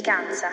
insignificanza.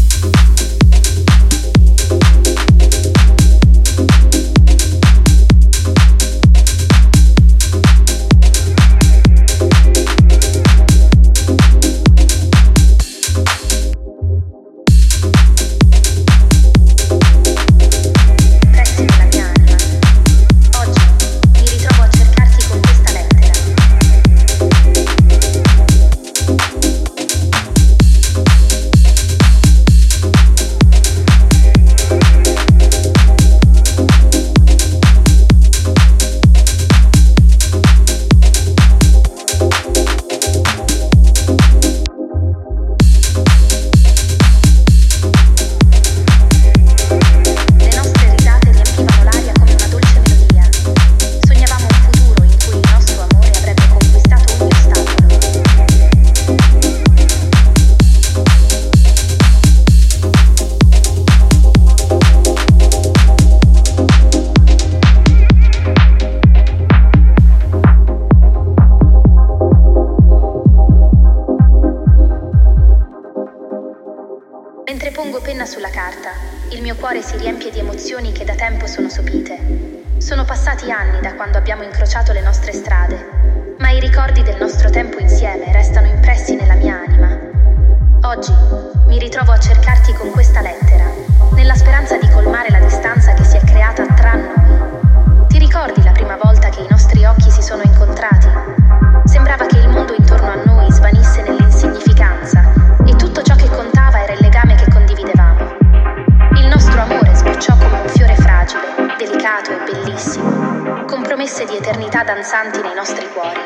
Mentre pongo penna sulla carta, il mio cuore si riempie di emozioni che da tempo sono sopite. Sono passati anni da quando abbiamo incrociato le nostre strade, ma i ricordi del nostro tempo insieme restano impressi nella mia anima. Oggi mi ritrovo a cercarti con questa lettera, nella speranza di colmare la distanza che si è creata tra noi. Ti ricordi la prima volta che i nostri occhi si sono incontrati? Sembrava che il mondo intorno a noi svanisse nell'insignificanza e tutto ciò che contava era il legame che condividevamo. Il nostro amore sbocciò come un fiore fragile, delicato e bellissimo, con promesse di eternità danzanti nei nostri cuori.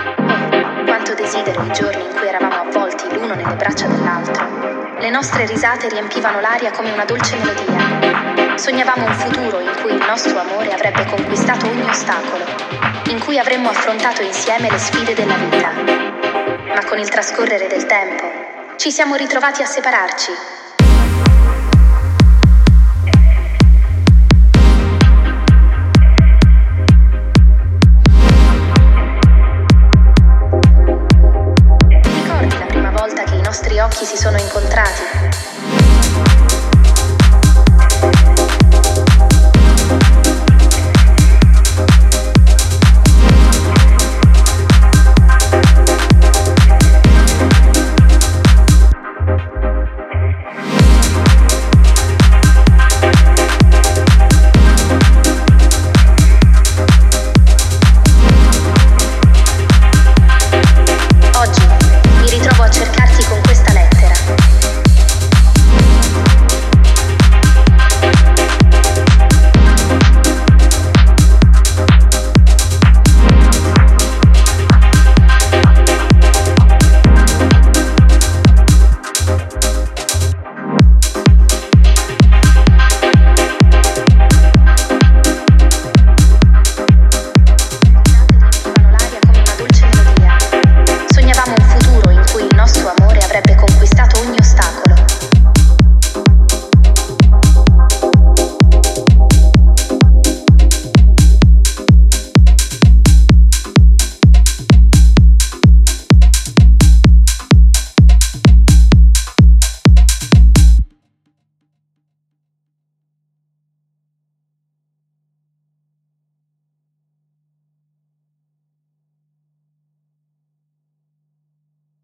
Oh, quanto desidero i giorni in cui eravamo avvolti l'uno nelle braccia dell'altro. Le nostre risate riempivano l'aria come una dolce melodia. Sognavamo un futuro in cui il nostro amore avrebbe conquistato ogni ostacolo, in cui avremmo affrontato insieme le sfide della vita. Ma con il trascorrere del tempo ci siamo ritrovati a separarci. Ricordi la prima volta che i nostri occhi si sono incontrati?